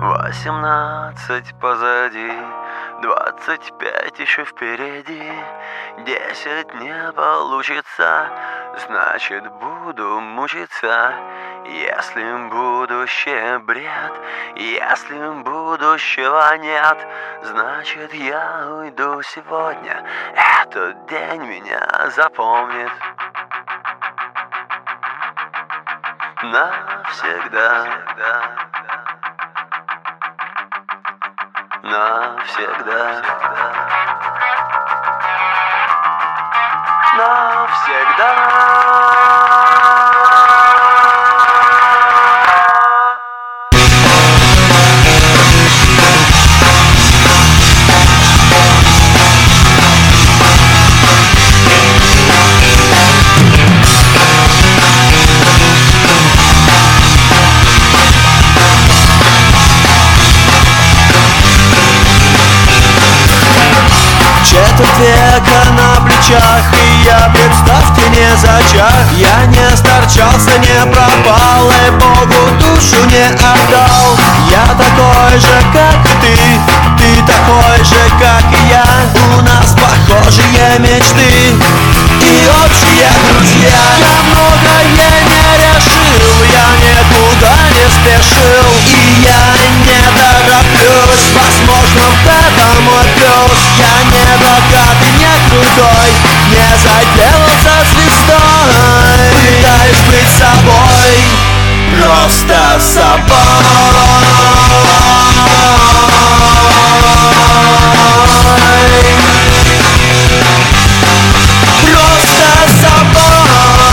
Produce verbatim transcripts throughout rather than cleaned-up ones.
Восемнадцать позади, двадцать пять еще впереди. Десять не получится, значит буду мучиться. Если будущее бред, если будущего нет, значит я уйду сегодня. Этот день меня запомнит навсегда. Навсегда. Навсегда. Четверть века на плечах, и я, представьте, не зачах. Я не сторчался, не пропал, и Богу душу не отдал. Я такой же, как ты, ты такой же, как и я. У нас похожие мечты и общие друзья. Я многое не решил, я никуда не спешил, и я не тороплюсь. Возможно, в этом мой плюс. Я не богатый, не крутой, не заделался звездой. Пытаюсь быть собой, просто собой. Просто собой.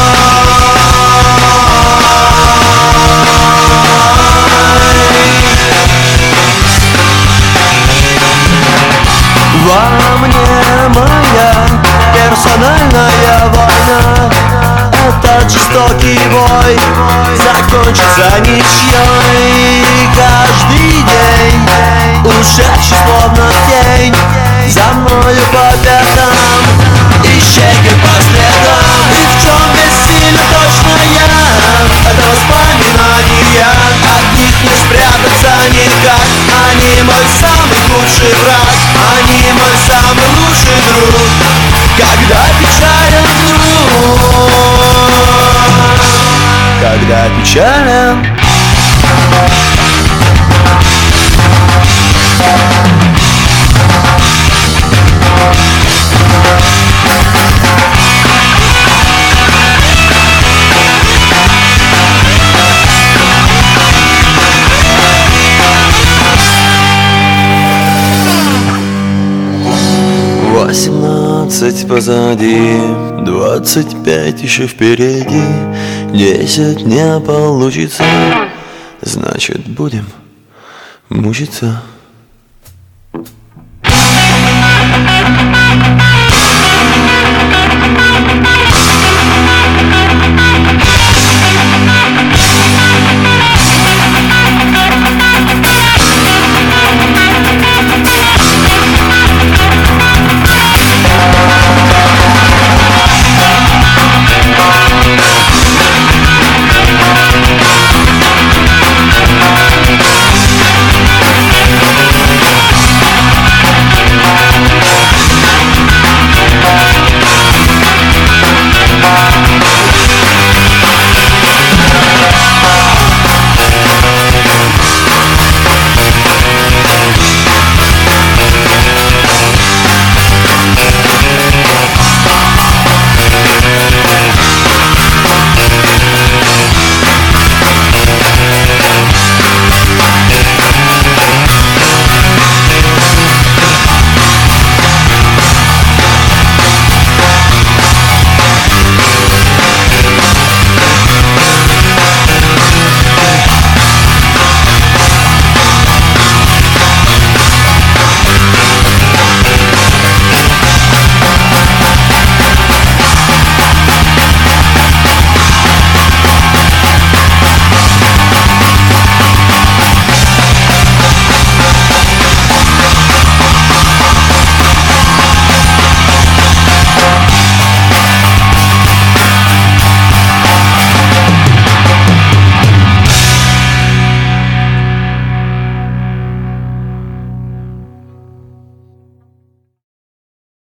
Во мне моя персональная война. Этот жестокий бой закончится ничьей. Каждый день ушедший словно тень за мною по пятам, ищейкой по следам. И в чем бессильно точно я? Это воспоминания, от них не спрятаться никак. Они мой самый худший враг, они мой самый лучший друг. Когда печален друг, когда печален. Восемнадцать позади, двадцать пять еще впереди. Десять не получится, значит будем мучиться.